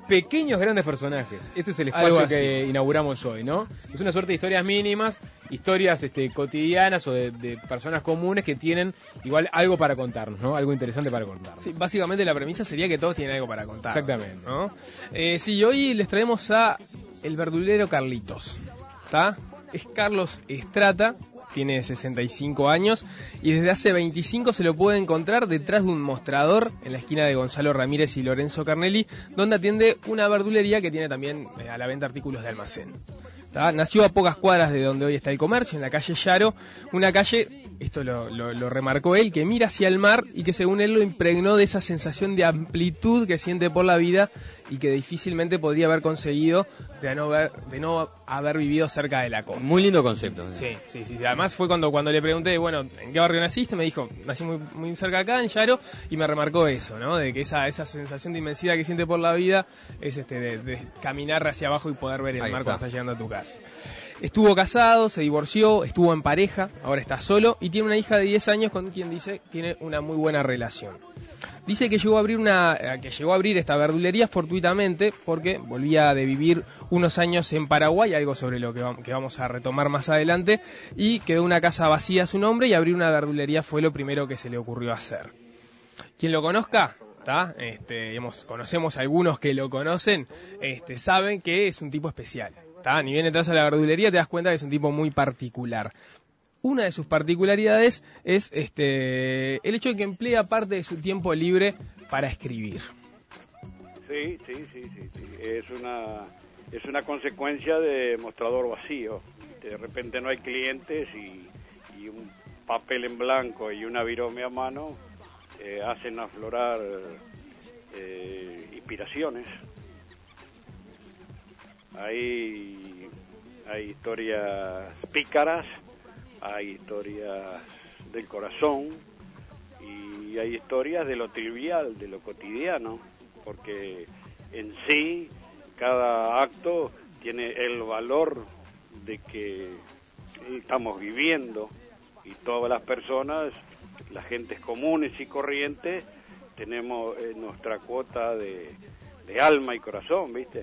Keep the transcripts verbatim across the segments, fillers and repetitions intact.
pequeños grandes personajes. Este es el espacio que inauguramos hoy, ¿no? Es una suerte de historias mínimas, historias este, cotidianas o de, de personas comunes que tienen igual algo para contarnos, ¿no? Algo interesante para contarnos. Sí, básicamente la premisa sería que todos tienen algo para contar. Exactamente. ¿No? Eh, sí, hoy les traemos a el verdulero Carlitos, ¿está? Es Carlos Estrata, tiene sesenta y cinco años y desde hace veinticinco se lo puede encontrar detrás de un mostrador en la esquina de Gonzalo Ramírez y Lorenzo Carnelli, donde atiende una verdulería que tiene también eh, a la venta artículos de almacén. ¿Tá? Nació a pocas cuadras de donde hoy está el comercio, en la calle Yaro, una calle, esto lo, lo, lo remarcó él, que mira hacia el mar y que según él lo impregnó de esa sensación de amplitud que siente por la vida y que difícilmente podría haber conseguido de no haber, de no haber vivido cerca de la costa. Muy lindo concepto. Sí, sí, sí. Además fue cuando, cuando le pregunté, bueno, ¿en qué barrio naciste? Me dijo, nací muy, muy cerca acá, en Yaro, y me remarcó eso, ¿no? De que esa, esa sensación de inmensidad que siente por la vida es este de, de caminar hacia abajo y poder ver el Ahí mar está. cuando estás llegando a tu casa. Estuvo casado, se divorció, estuvo en pareja, ahora está solo y tiene una hija de diez años con quien dice tiene una muy buena relación. Dice que llegó a abrir una que llegó a abrir esta verdulería fortuitamente porque volvía de vivir unos años en Paraguay, algo sobre lo que vamos, que vamos a retomar más adelante, y quedó una casa vacía a su nombre y abrir una verdulería fue lo primero que se le ocurrió hacer. Quien lo conozca, ¿tá? Este, digamos, conocemos a algunos que lo conocen, este, saben que es un tipo especial. ¿Tá? Ni bien entras a la verdulería te das cuenta que es un tipo muy particular. Una de sus particularidades es este el hecho de que emplea parte de su tiempo libre para escribir. Sí, sí, sí, sí, sí. Es una es una consecuencia de mostrador vacío. De repente no hay clientes y, y un papel en blanco y una virome a mano eh, hacen aflorar eh, inspiraciones. Hay, hay historias pícaras, hay historias del corazón y hay historias de lo trivial, de lo cotidiano, porque en sí cada acto tiene el valor de que estamos viviendo y todas las personas, las gentes comunes y corrientes, tenemos eh, nuestra cuota de, de alma y corazón, ¿viste?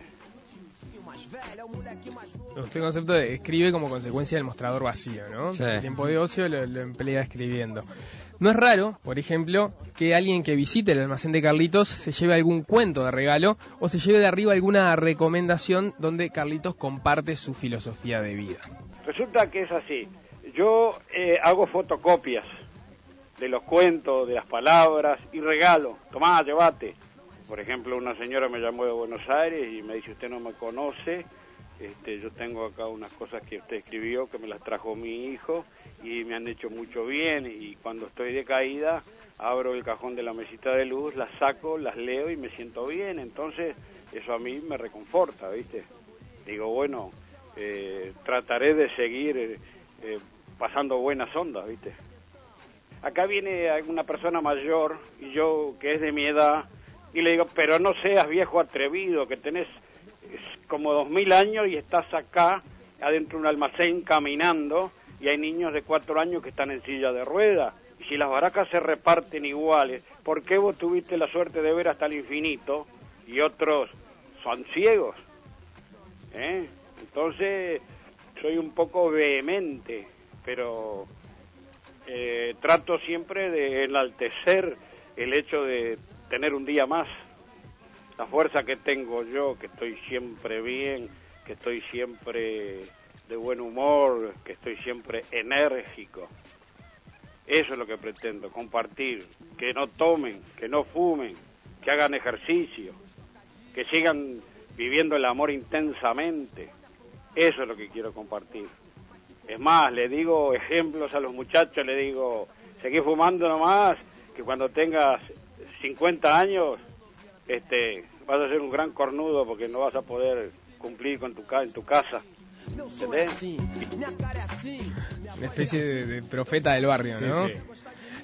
Este concepto de escribe como consecuencia del mostrador vacío, ¿no? Sí. El tiempo de ocio lo, lo emplea escribiendo. No es raro, por ejemplo, que alguien que visite el almacén de Carlitos se lleve algún cuento de regalo o se lleve de arriba alguna recomendación donde Carlitos comparte su filosofía de vida. Resulta que es así. Yo eh, hago fotocopias de los cuentos, de las palabras y regalo. Tomá, llévate. Por ejemplo, una señora me llamó de Buenos Aires y me dice, usted no me conoce, este, yo tengo acá unas cosas que usted escribió, que me las trajo mi hijo y me han hecho mucho bien, y cuando estoy decaída, abro el cajón de la mesita de luz, las saco, las leo y me siento bien. Entonces, eso a mí me reconforta, ¿viste? Digo, bueno, eh, trataré de seguir eh, eh, pasando buenas ondas, ¿viste? Acá viene una persona mayor, y yo, que es de mi edad, y le digo, pero no seas viejo atrevido, que tenés como dos mil años y estás acá, adentro de un almacén, caminando, y hay niños de cuatro años que están en silla de ruedas. Y si las baracas se reparten iguales, ¿por qué vos tuviste la suerte de ver hasta el infinito y otros son ciegos? ¿Eh? Entonces, soy un poco vehemente, pero eh, trato siempre de enaltecer el hecho de tener un día más, la fuerza que tengo yo, que estoy siempre bien, que estoy siempre de buen humor, que estoy siempre enérgico. Eso es lo que pretendo, compartir, que no tomen, que no fumen, que hagan ejercicio, que sigan viviendo el amor intensamente. Eso es lo que quiero compartir. Es más, le digo ejemplos a los muchachos, le digo, seguí fumando nomás, que cuando tengas cincuenta años, este, vas a ser un gran cornudo porque no vas a poder cumplir con tu en tu casa. ¿Entendés? Una especie de, de profeta del barrio, ¿no? Sí, sí.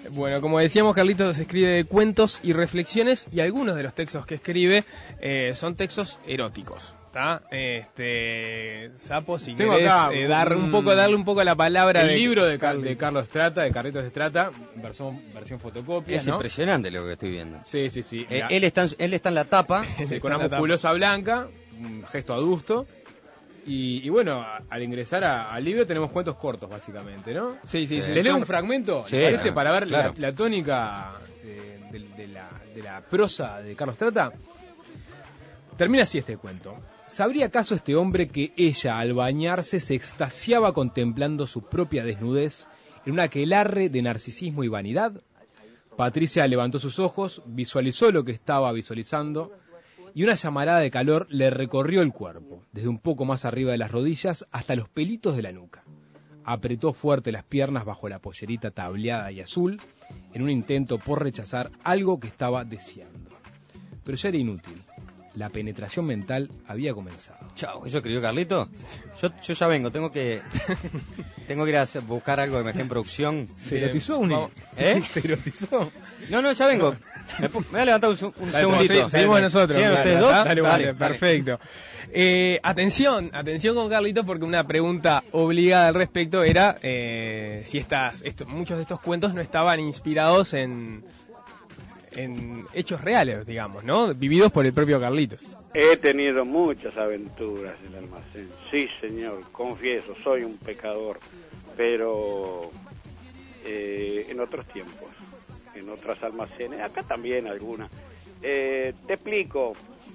Bueno, como decíamos, Carlitos escribe cuentos y reflexiones, y algunos de los textos que escribe eh, son textos eróticos. ¿Está? Este, Sapo, si Tengo querés acá eh, dar un, un poco, darle un poco la palabra el de, libro de, Carlitos. de Carlos Strata, de Carlitos Strata, versión, versión fotocopia, Es ¿no? impresionante lo que estoy viendo. Sí, sí, sí. Eh, La- él, está en, él está en la tapa. sí, con una musculosa blanca, un gesto adusto. Y, y bueno, a- al ingresar a- al libro tenemos cuentos cortos, básicamente, ¿no? Sí, sí, sí. ¿Les leo Son- un fragmento? Sí, ¿Les parece? claro, Para ver claro. la, la tónica de, de- de la, de la prosa de Carlos Strata. Termina así este cuento. ¿Sabría acaso este hombre que ella, al bañarse, se extasiaba contemplando su propia desnudez en un aquelarre de narcisismo y vanidad? Patricia levantó sus ojos, visualizó lo que estaba visualizando, y una llamarada de calor le recorrió el cuerpo, desde un poco más arriba de las rodillas hasta los pelitos de la nuca. Apretó fuerte las piernas bajo la pollerita tableada y azul, en un intento por rechazar algo que estaba deseando. Pero ya era inútil. La penetración mental había comenzado. Chao, ¿eso escribió Carlito? Yo, yo ya vengo, tengo que tengo que ir a hacer- buscar algo que me dejé en producción. ¿Se erotizó un Vamos. ¿Eh? ¿Se erotizó? No, no, ya vengo. Me, pu- me voy a levantar un, se- un Dale, segundito. sí, Seguimos nosotros. ¿Siguen Dale, ustedes dos? dale, Dale, vale, dale. perfecto. Eh, atención, atención con Carlitos, porque una pregunta obligada al respecto era eh, si estas, esto, muchos de estos cuentos no estaban inspirados en, en hechos reales, digamos, ¿no? Vividos por el propio Carlitos. He tenido muchas aventuras en el almacén. Sí, señor, confieso, soy un pecador, pero eh, en otros tiempos, en otros almacenes, acá también algunas. Eh, te explico,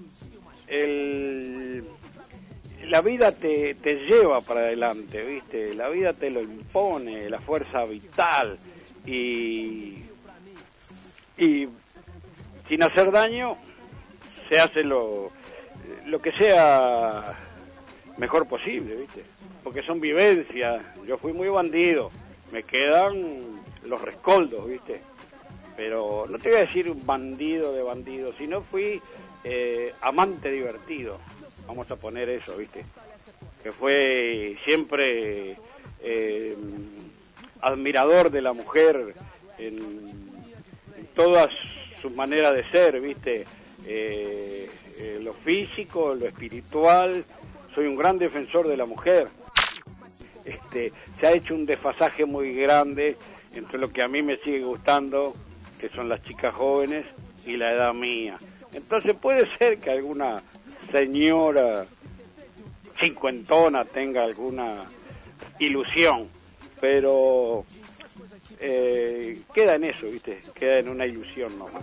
el, la vida te, te lleva para adelante, ¿viste? La vida te lo impone, la fuerza vital, y, y sin hacer daño se hace lo, lo que sea mejor posible, ¿viste? Porque son vivencias. Yo fui muy bandido, me quedan los rescoldos, ¿viste? Pero no te voy a decir un bandido de bandido, sino fui eh, amante divertido, vamos a poner eso, ¿viste? Que fue siempre eh, admirador de la mujer en, en todas sus maneras de ser, ¿viste? Eh, eh, lo físico, lo espiritual. Soy un gran defensor de la mujer. Este, se ha hecho un desfasaje muy grande entre lo que a mí me sigue gustando, que son las chicas jóvenes, y la edad mía. Entonces puede ser que alguna señora cincuentona tenga alguna ilusión, pero eh, queda en eso, ¿viste? Queda en una ilusión nomás.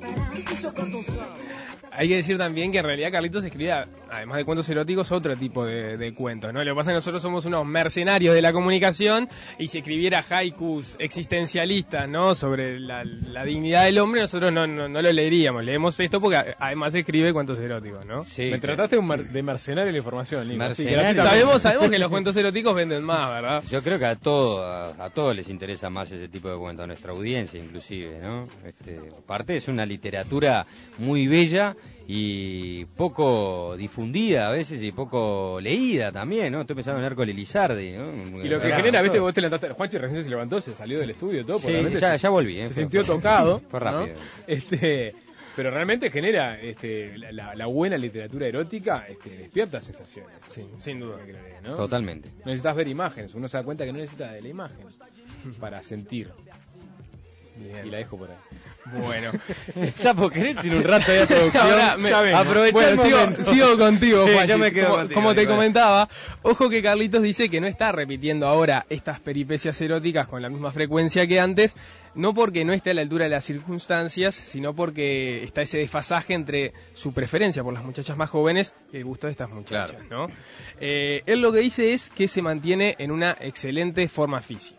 Hay que decir también que en realidad Carlitos escribía, además de cuentos eróticos, otro tipo de, de cuentos, ¿no? Lo que pasa es que nosotros somos unos mercenarios de la comunicación, y si escribiera haikus existencialistas, ¿no?, sobre la, la dignidad del hombre, nosotros no, no, no lo leeríamos. Leemos esto porque además escribe cuentos eróticos, ¿no? Sí, Me que- trataste un mer- de mercenario de la información, Nico. Así que Mercenario. gratuitamente. Sabemos, sabemos que los cuentos eróticos venden más, ¿verdad? Yo creo que a todo, a, a todos les interesa más ese tipo de cuentos, a nuestra audiencia inclusive, ¿no? Este, aparte es una literatura muy bella y poco difundida a veces y poco leída también, ¿no? Estoy pensando en Hércules Lizardi, ¿no? Y lo que Claro, genera, viste, todo. vos te levantaste, Juanchi recién se levantó, se salió del estudio y todo, Sí, porque realmente ya, se, ya volví, ¿eh? se Fue- sintió fue- tocado. Fue ¿no? rápido. Este, pero realmente genera este, la, la- la buena literatura erótica, este, despierta sensaciones. Sí, sin duda. ¿No? Totalmente. No necesitas ver imágenes, uno se da cuenta que no necesita de la imagen para sentir. Bien. Y la dejo por ahí. Bueno. Sapo, ¿querés ir un rato de producción? Ahora me- Ya vengo. Aprovecha Bueno, el sigo, momento. sigo contigo, Sí, Juanchi. yo me quedo como, contigo, como te Nicolás. comentaba, ojo que Carlitos dice que no está repitiendo ahora estas peripecias eróticas con la misma frecuencia que antes, no porque no esté a la altura de las circunstancias, sino porque está ese desfasaje entre su preferencia por las muchachas más jóvenes y el gusto de estas muchachas, Claro. ¿no? Eh, él lo que dice es que se mantiene en una excelente forma física.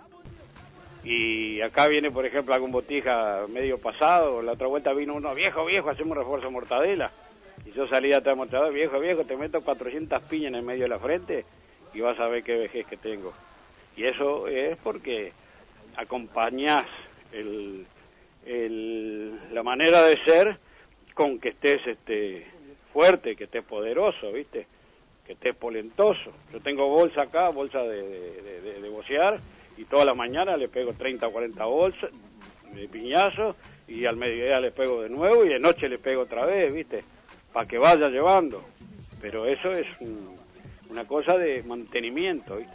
Y acá viene, por ejemplo, algún botija medio pasado, la otra vuelta vino uno, viejo, viejo, hacemos refuerzo mortadela. Y yo salí atrás del mostrador, viejo, viejo, te meto cuatrocientas piñas en el medio de la frente y vas a ver qué vejez que tengo. Y eso es porque acompañás el, el, la manera de ser con que estés este, fuerte, que estés poderoso, ¿viste? Que estés polentoso. Yo tengo bolsa acá, bolsa de, de, de, de bocear, y toda la mañana le pego treinta o cuarenta bolsas, de piñazo, y al mediodía le pego de nuevo y de noche le pego otra vez, ¿viste? Para que vaya llevando. Pero eso es un, una cosa de mantenimiento, ¿viste?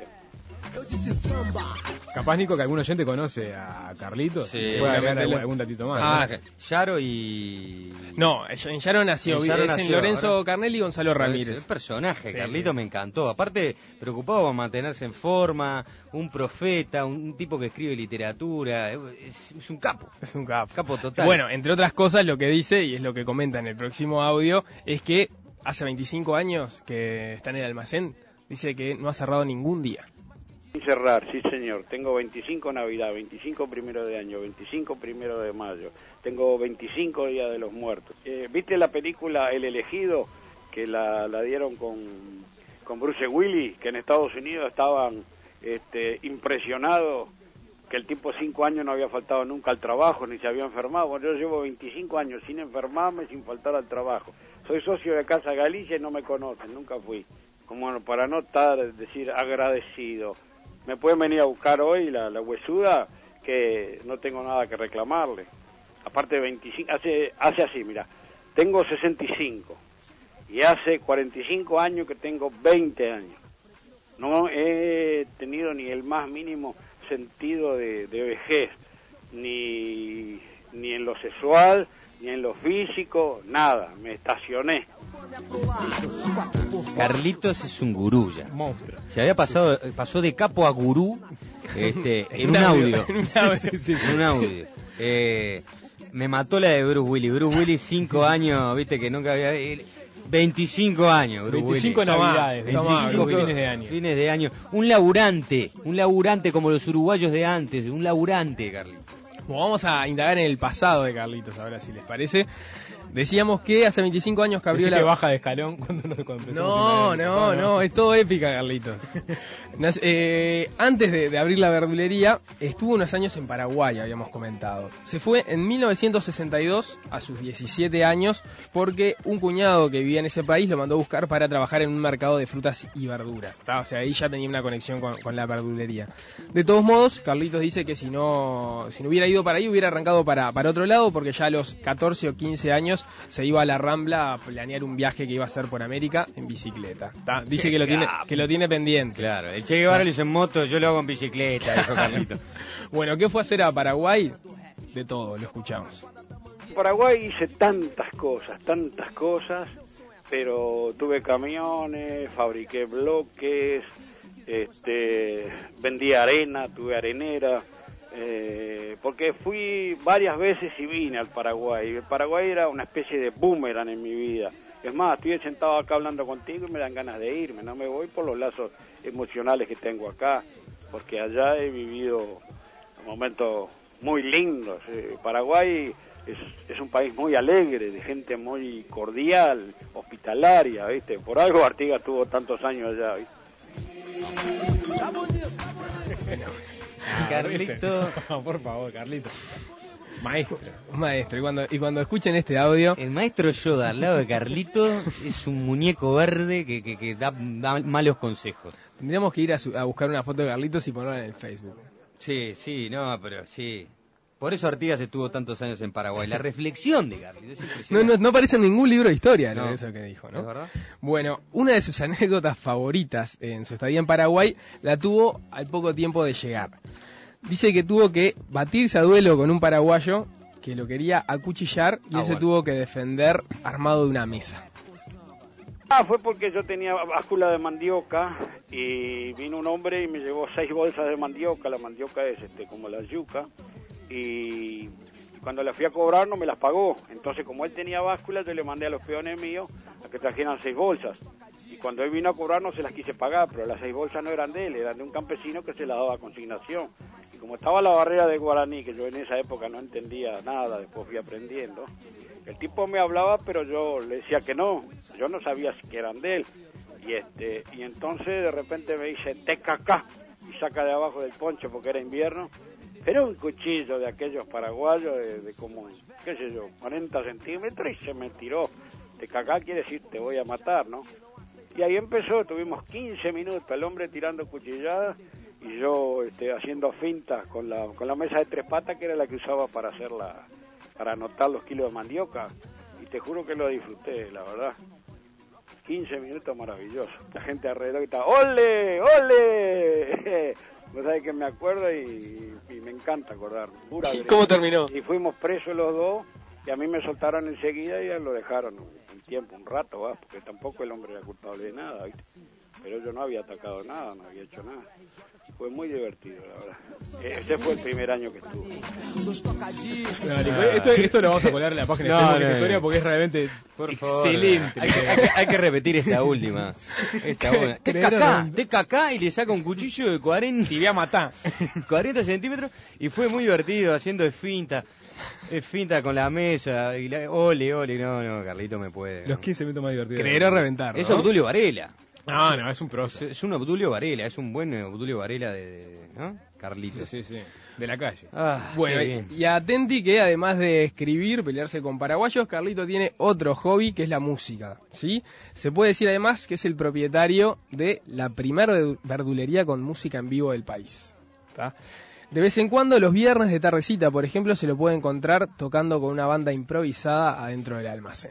Capaz, Nico, que algún oyente conoce a Carlitos. Sí, se puede agregar algún, algún datito más. Ah, ¿no? Yaro y... No, en Yaro nació, En Yaro es en nació, Lorenzo ahora. Carnelli y Gonzalo Ramírez. El personaje, Sí, Carlito, sí. me encantó. Aparte, preocupado por mantenerse en forma, un profeta, un tipo que escribe literatura, es, es un capo. Es un capo. Capo total. Bueno, entre otras cosas, lo que dice, y es lo que comenta en el próximo audio, es que hace veinticinco años que está en el almacén, dice que no ha cerrado ningún día. Sin cerrar, sí señor. Tengo veinticinco Navidad, veinticinco primero de año, veinticinco primero de mayo. Tengo veinticinco Días de los Muertos. Eh, ¿Viste la película El Elegido? Que la, la dieron con, con Bruce Willis, que en Estados Unidos estaban este, impresionados que el tipo cinco años no había faltado nunca al trabajo, ni se había enfermado. Bueno, yo llevo veinticinco años sin enfermarme, sin faltar al trabajo. Soy socio de Casa Galicia y no me conocen, nunca fui. Como para no estar, decir, agradecido. Me pueden venir a buscar hoy la, la huesuda, que no tengo nada que reclamarle. Aparte de veinticinco, hace, hace así, mira, tengo sesenta y cinco y hace cuarenta y cinco años que tengo veinte años. No he tenido ni el más mínimo sentido de, de vejez, ni, ni en lo sexual, ni en lo físico, nada, me estacioné. Carlitos es un gurú ya. Monstruo. Se había pasado, pasó de capo a gurú este, en un audio. En un audio. Sí, sí, sí. En un audio. Eh, me mató la de Bruce Willis. Bruce Willis, cinco años, viste que nunca había... él, veinticinco años, Bruce veinticinco Willis. Navidades, Tomá, veinticinco Bruce fines de año. Fines de año. Un laburante, un laburante como los uruguayos de antes, un laburante, Carlitos. Bueno, vamos a indagar en el pasado de Carlitos ahora, si les parece. Decíamos que hace veinticinco años que abrió Decí la... que baja de escalón cuando nos cuando empezamos No, a indagar en el no, pasado, no, es todo épica, Carlitos. Nas- eh, antes de, de abrir la verdulería, estuvo unos años en Paraguay, habíamos comentado. Se fue en mil novecientos sesenta y dos, a sus diecisiete años, porque un cuñado que vivía en ese país lo mandó a buscar para trabajar en un mercado de frutas y verduras. ¿tá? O sea, ahí ya tenía una conexión con, con la verdulería. De todos modos, Carlitos dice que si no, si no hubiera ido para ahí, hubiera arrancado para, para otro lado, porque ya a los catorce o quince años se iba a la Rambla a planear un viaje que iba a hacer por América en bicicleta. ¿tá? Dice que lo tiene que lo tiene pendiente. Claro, el Che Guevara lo hizo en moto, yo lo hago en bicicleta, dijo Carlitos. Bueno, ¿qué fue a hacer a Paraguay? De todo, lo escuchamos. En Paraguay hice tantas cosas, tantas cosas, pero tuve camiones, fabriqué bloques, este, vendí arena, tuve arenera, eh, porque fui varias veces y vine al Paraguay. El Paraguay era una especie de boomerang en mi vida. Es más, estoy sentado acá hablando contigo y me dan ganas de irme, no me voy por los lazos emocionales que tengo acá, porque allá he vivido momentos muy lindos. Eh, Paraguay es, es un país muy alegre, de gente muy cordial, hospitalaria, ¿viste? Por algo Artigas tuvo tantos años allá, ¿viste? Carlito. No, por favor, Carlito. Maestro. Maestro, y cuando, y cuando escuchen este audio, El maestro Yoda al lado de Carlito es un muñeco verde que, que, que da, da malos consejos. tendríamos que ir a, su- a buscar una foto de Carlitos y ponerla en el Facebook. Sí, sí, no, pero sí. Por eso Artigas estuvo tantos años en Paraguay. La reflexión de Carlito es No, impresionante. no, no aparece en ningún libro de historia lo No. de eso que dijo, ¿no? ¿Es verdad? Bueno, una de sus anécdotas favoritas en su estadía en Paraguay la tuvo al poco tiempo de llegar. Dice que tuvo que batirse a duelo con un paraguayo que lo quería acuchillar y Ah, él se bueno. tuvo que defender armado de una mesa. Ah, fue porque yo tenía báscula de mandioca y vino un hombre y me llevó seis bolsas de mandioca. La mandioca es este como la yuca, y cuando la fui a cobrar no me las pagó. Entonces, como él tenía báscula, yo le mandé a los peones míos a que trajeran seis bolsas. Y cuando él vino a cobrar no se las quise pagar, pero las seis bolsas no eran de él, eran de un campesino que se las daba a consignación. Y como estaba la barrera de guaraní, que yo en esa época no entendía nada, después fui aprendiendo, el tipo me hablaba, pero yo le decía que no, yo no sabía si que eran de él. Y este y entonces de repente me dice, te cacá, y saca de abajo del poncho porque era invierno, pero un cuchillo de aquellos paraguayos de, de como, qué sé yo, cuarenta centímetros, y se me tiró. Te cacá quiere decir te voy a matar, ¿no? Y ahí empezó, tuvimos quince minutos, el hombre tirando cuchilladas, y yo este, haciendo fintas con la, con la mesa de tres patas, que era la que usaba para hacer la, para anotar los kilos de mandioca, y te juro que lo disfruté, la verdad. quince minutos maravillosos. La gente alrededor que estaba, ¡ole! ¡ole! Vos sabés que me acuerdo y, y me encanta acordar. Pura ¿Y cómo terminó? Y fuimos presos los dos, y a mí me soltaron enseguida y ya lo dejaron un tiempo, un rato, ¿va? Porque tampoco el hombre era culpable de nada, ¿viste? Pero yo no había atacado nada, no había hecho nada. Fue muy divertido, la verdad. Ese fue el primer año que estuve. No, esto, esto lo vamos a poner en la página no, de no, historia no. porque es realmente Por excelente. Hay, que, hay, que, hay que repetir esta última. Esta buena. Te cacá, te cacá y le saca un cuchillo de cuarenta, y voy a matar. cuarenta centímetros y fue muy divertido haciendo esfinta. Esfinta con la mesa. Y la, ole, ole, no, no, Carlito me puede. Los quince minutos más divertidos. Creer o reventar, ¿no? Es Obdulio Varela. No, no, es un Es, es un Obdulio Varela, es un buen Obdulio Varela de, de ¿no? Carlito. Sí, sí, sí. De la calle. Ah, bueno, y, y atenti que además de escribir, pelearse con paraguayos, Carlito tiene otro hobby que es la música, ¿sí? Se puede decir además que es el propietario de la primera verdulería con música en vivo del país, ¿tá? De vez en cuando, los viernes de tardecita, por ejemplo, se lo puede encontrar tocando con una banda improvisada adentro del almacén.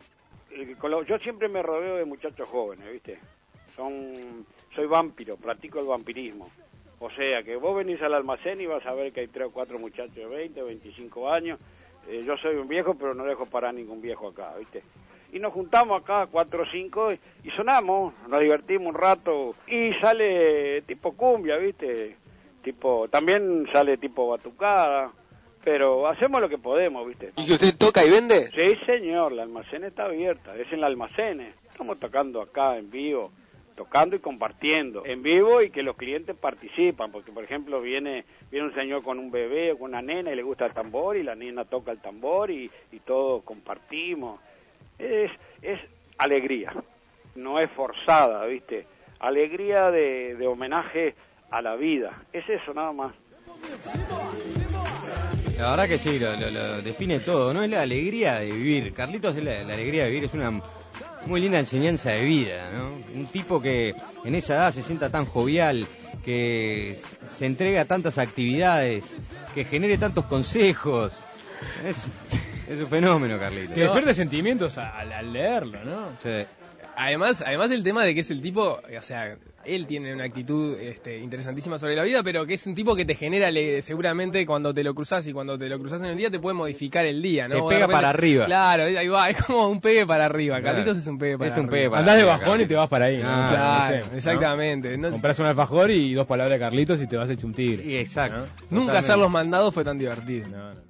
Yo siempre me rodeo de muchachos jóvenes, ¿viste? Son, soy vampiro, practico el vampirismo. O sea, que vos venís al almacén y vas a ver que hay tres o cuatro muchachos de veinte, veinticinco años. Eh, yo soy un viejo, pero no dejo parar ningún viejo acá, ¿viste? Y nos juntamos acá, cuatro o cinco, y sonamos, nos divertimos un rato. Y sale tipo cumbia, ¿viste? Tipo, también sale tipo batucada. Pero hacemos lo que podemos, ¿viste? ¿Y que usted toca y vende? Sí, señor, la almacén está abierta, es en la almacén. Estamos tocando acá en vivo, tocando y compartiendo en vivo y que los clientes participan, porque por ejemplo viene viene un señor con un bebé o con una nena y le gusta el tambor y la nena toca el tambor y, y todos compartimos. Es, es alegría, no es forzada, ¿viste? Alegría de, de homenaje a la vida, es eso nada más. La verdad que sí, lo, lo, lo define todo, ¿no? Es la alegría de vivir. Carlitos es la, la alegría de vivir, es una muy linda enseñanza de vida, ¿no? Un tipo que en esa edad se sienta tan jovial, que se entrega a tantas actividades, que genere tantos consejos. Es, es un fenómeno, Carlitos. Que despierte sentimientos al, al leerlo, ¿no? Sí. Además, además el tema de que es el tipo, o sea, él tiene una actitud este, interesantísima sobre la vida, pero que es un tipo que te genera, le, seguramente cuando te lo cruzás y cuando te lo cruzás en el día te puede modificar el día, ¿no? Te Vos pega repente, para arriba. Claro, ahí va, es como un pegue para arriba. Claro. Carlitos es un pegue para Es un arriba. pegue para Andás de arriba, bajón Carlitos. y te vas para ahí, ¿no? Ah, Claro, No sé, ¿no? exactamente. No, Comprás un alfajor y dos palabras de Carlitos y te vas a echar un tigre. Y exacto. ¿no? nunca Totalmente. hacer los mandados fue tan divertido. No, no.